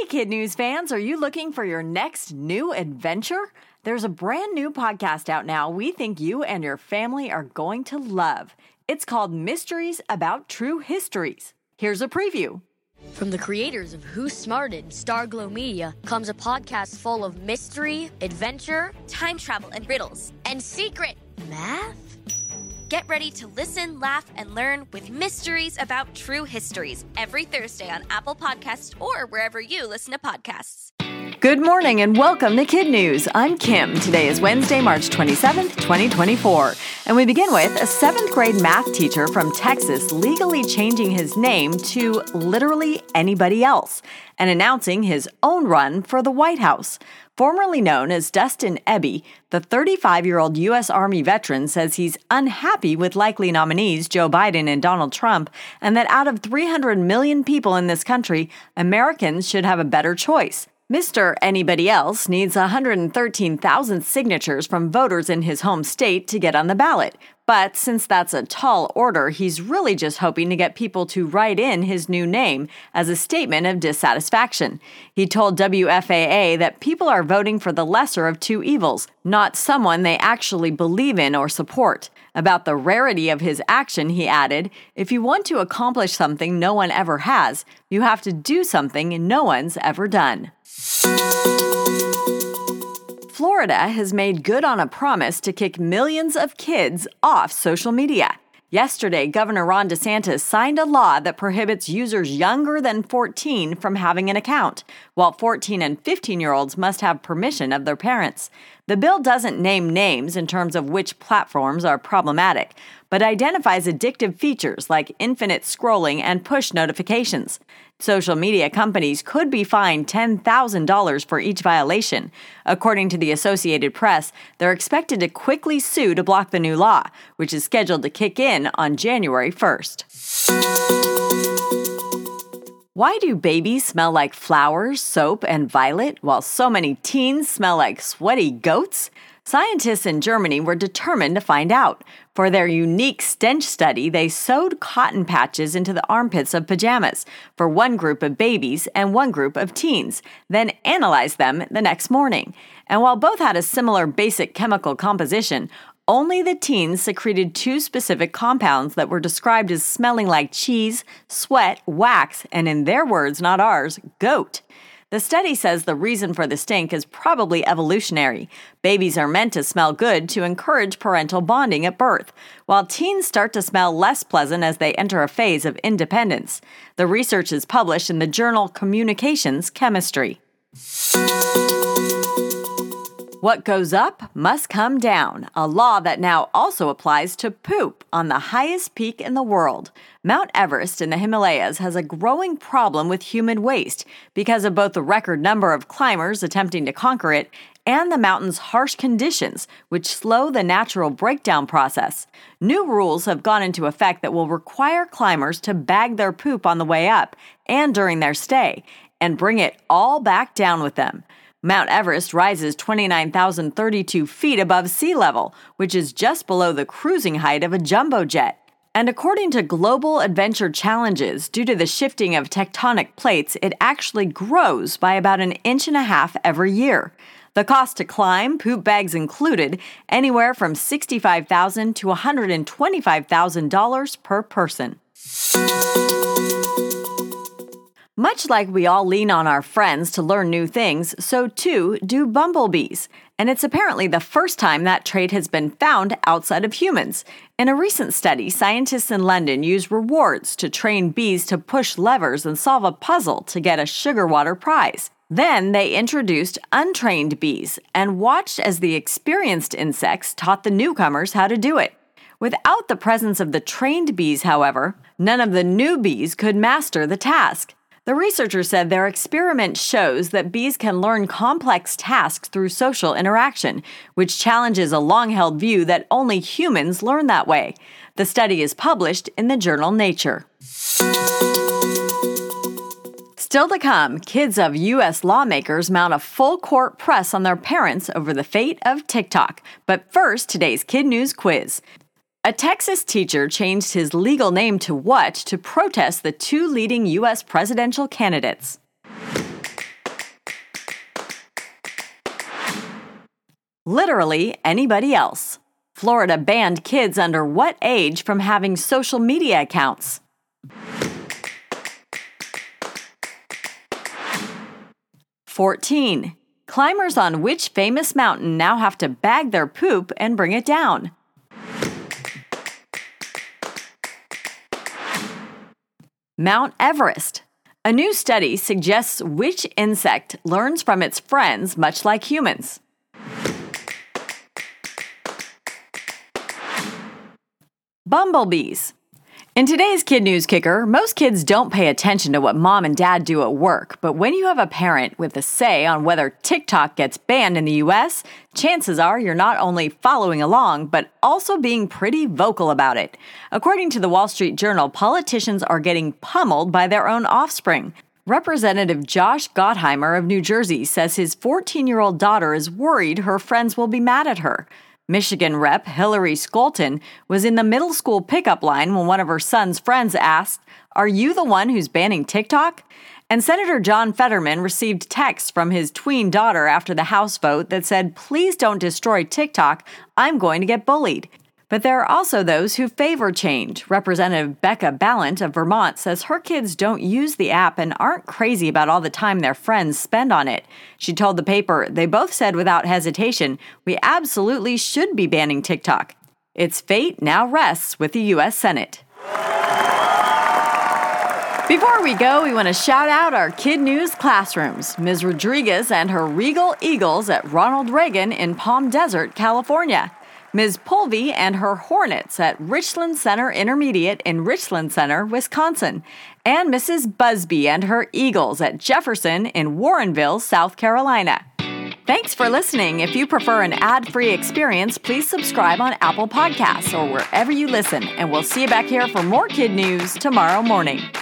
Kid News fans, are you looking for your next new adventure? There's a brand new podcast out now we think you and your family are going to love. It's called Mysteries About True Histories. Here's a preview. From the creators of Who Smarted and Starglow Media comes a podcast full of mystery, adventure, time travel and riddles, and secret math. Get ready to listen, laugh, and learn with Mysteries About True Histories every Thursday on Apple Podcasts or wherever you listen to podcasts. Good morning and welcome to Kid News. I'm Kim. Today is Wednesday, March 27th, 2024. And we begin with a 7th grade math teacher from Texas legally changing his name to literally anybody else and announcing his own run for the White House. Formerly known as Dustin Ebby, the 35-year-old U.S. Army veteran says he's unhappy with likely nominees Joe Biden and Donald Trump, and that out of 300 million people in this country, Americans should have a better choice. Mr. Anybody Else needs 113,000 signatures from voters in his home state to get on the ballot. But since that's a tall order, he's really just hoping to get people to write in his new name as a statement of dissatisfaction. He told WFAA that people are voting for the lesser of two evils, not someone they actually believe in or support. About the rarity of his action, he added, "If you want to accomplish something no one ever has, you have to do something no one's ever done." Florida has made good on a promise to kick millions of kids off social media. Yesterday, Governor Ron DeSantis signed a law that prohibits users younger than 14 from having an account, while 14 and 15-year-olds must have permission of their parents. The bill doesn't name names in terms of which platforms are problematic, but identifies addictive features like infinite scrolling and push notifications. Social media companies could be fined $10,000 for each violation. According to the Associated Press, they're expected to quickly sue to block the new law, which is scheduled to kick in on January 1st. Why do babies smell like flowers, soap, and violet, while so many teens smell like sweaty goats? Scientists in Germany were determined to find out. For their unique stench study, they sewed cotton patches into the armpits of pajamas for one group of babies and one group of teens, then analyzed them the next morning. And while both had a similar basic chemical composition, only the teens secreted two specific compounds that were described as smelling like cheese, sweat, wax, and in their words, not ours, goat. The study says the reason for the stink is probably evolutionary. Babies are meant to smell good to encourage parental bonding at birth, while teens start to smell less pleasant as they enter a phase of independence. The research is published in the journal Communications Chemistry. What goes up must come down, a law that now also applies to poop on the highest peak in the world. Mount Everest in the Himalayas has a growing problem with human waste because of both the record number of climbers attempting to conquer it and the mountain's harsh conditions, which slow the natural breakdown process. New rules have gone into effect that will require climbers to bag their poop on the way up and during their stay, and bring it all back down with them. Mount Everest rises 29,032 feet above sea level, which is just below the cruising height of a jumbo jet. And according to Global Adventure Challenges, due to the shifting of tectonic plates, it actually grows by about 1.5 inches every year. The cost to climb, poop bags included, anywhere from $65,000 to $125,000 per person. Much like we all lean on our friends to learn new things, so too do bumblebees. And it's apparently the first time that trait has been found outside of humans. In a recent study, scientists in London used rewards to train bees to push levers and solve a puzzle to get a sugar water prize. Then they introduced untrained bees and watched as the experienced insects taught the newcomers how to do it. Without the presence of the trained bees, however, none of the new bees could master the task. The researchers said their experiment shows that bees can learn complex tasks through social interaction, which challenges a long-held view that only humans learn that way. The study is published in the journal Nature. Still to come, kids of U.S. lawmakers mount a full-court press on their parents over the fate of TikTok. But first, today's Kid News quiz. A Texas teacher changed his legal name to what to protest the two leading U.S. presidential candidates? Literally anybody else. Florida banned kids under what age from having social media accounts? (14) Climbers on which famous mountain now have to bag their poop and bring it down? Mount Everest. A new study suggests which insect learns from its friends much like humans? Bumblebees. In today's Kid News Kicker, most kids don't pay attention to what mom and dad do at work, but when you have a parent with a say on whether TikTok gets banned in the US, chances are you're not only following along, but also being pretty vocal about it. According to the Wall Street Journal, politicians are getting pummeled by their own offspring. Representative Josh Gottheimer of New Jersey says his 14-year-old daughter is worried her friends will be mad at her. Michigan Rep. Hillary Scholten was in the middle school pickup line when one of her son's friends asked, "Are you the one who's banning TikTok?" And Senator John Fetterman received texts from his tween daughter after the House vote that said, "Please don't destroy TikTok. I'm going to get bullied." But there are also those who favor change. Representative Becca Balint of Vermont says her kids don't use the app and aren't crazy about all the time their friends spend on it. She told the paper, "They both said without hesitation, we absolutely should be banning TikTok. Its fate now rests with the U.S. Senate." Before we go, we want to shout out our Kid News classrooms. Ms. Rodriguez and her Regal Eagles at Ronald Reagan in Palm Desert, California. Ms. Pulvey and her Hornets at Richland Center Intermediate in Richland Center, Wisconsin. And Mrs. Busby and her Eagles at Jefferson in Warrenville, South Carolina. Thanks for listening. If you prefer an ad-free experience, please subscribe on Apple Podcasts or wherever you listen. And we'll see you back here for more Kid News tomorrow morning.